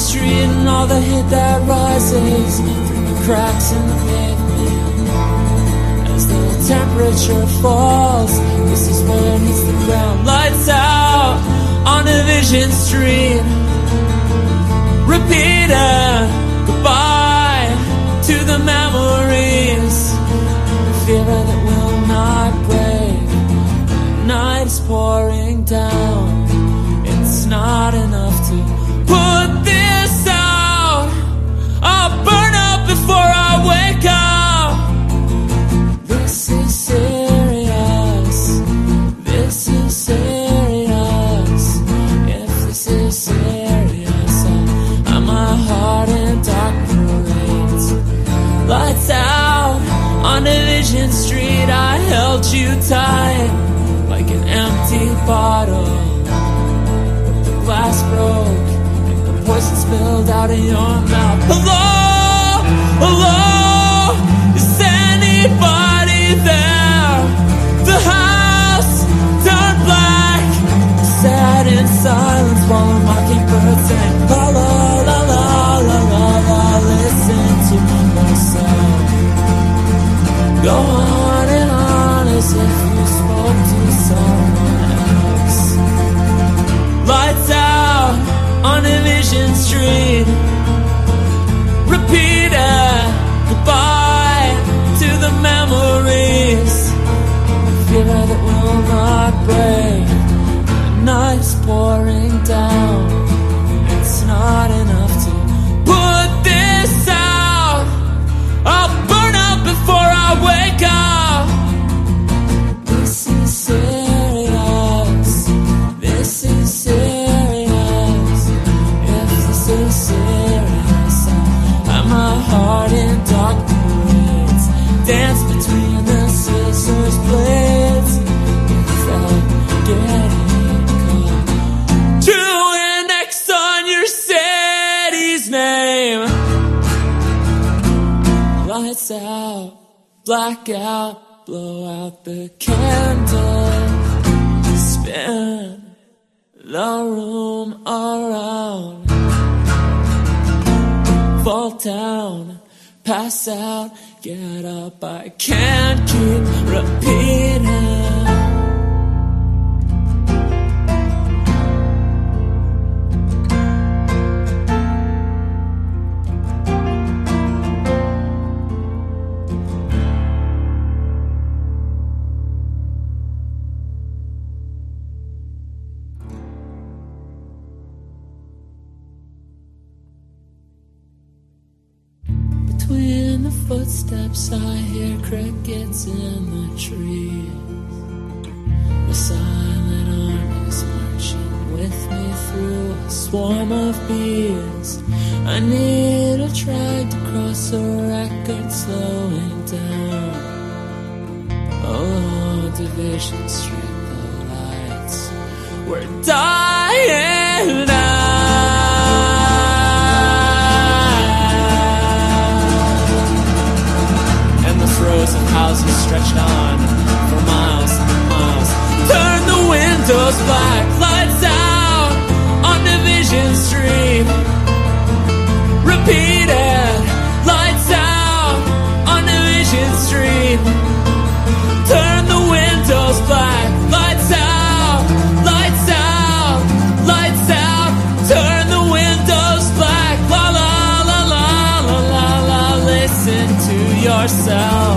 street and all the hate that rises through the cracks in the pavement. As the temperature falls, this is when it hits the ground. Lights out on Division Street, repeating goodbye to the memories, the fear that will not break. The night is pouring down, it's not enough to put this out. I'll burn up before I wake up. This is serious, this is serious. If this is serious, I'm my heart in dark parades. Lights out on Division Street, I held you tight like an empty bottle. The glass broke and the poison spilled out of your mouth. Hello, hello, is anybody there? The house turned black, sat in silence while a mockingbird sang. La la la la la la la. Listen to myself. Go on and on as if you spoke to someone else. Lights out on Division Street, repeating goodbye to the memories, fear that will not break. The night's pouring down, it's not enough to put this out. I'll burn up before I wake up. This is serious, this is serious. If this is serious, I'm my heart in dark parades. Dance between the scissors blades without getting caught. To an X on your city's name. Lights out, blackout, blow out the candle, spin the room around, fall down, pass out, get up, I can't keep repeating. Between the footsteps I hear crickets in the trees. The silent armies marching with me through a swarm of bees. I need a track to cross a record slowing down. Oh, Division Street, the lights were dying out. Rows of houses stretched on for miles and miles. Turn the windows black, lights out on Division Street. Repeated, lights out on Division Street. Turn the windows black, lights out, lights out, lights out. Turn the windows black, la la la la la la la. Listen to yourself.